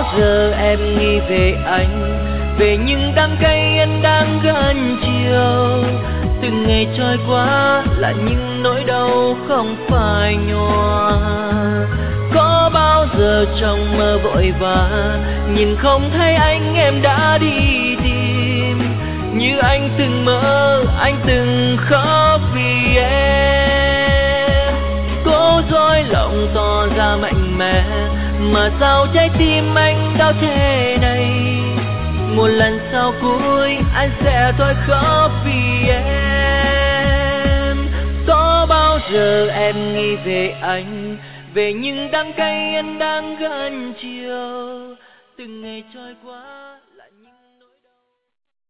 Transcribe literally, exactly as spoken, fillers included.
giờ em nghĩ về anh, về những đắng cay anh đang gần chiều. Từng ngày trôi qua là những nỗi đau không phai nhòa. Có bao giờ trong mơ vội vã nhìn không thấy anh em đã đi tìm, như anh từng mơ, anh từng khóc vì em. Cố dối lòng tỏ ra mạnh mẽ, mà sao trái tim anh đau thế này. Một lần sau cuối anh sẽ thôi khóc vì em. Có bao giờ em nghĩ về anh, về những đắng cay anh đang gần chiều. Từng ngày trôi qua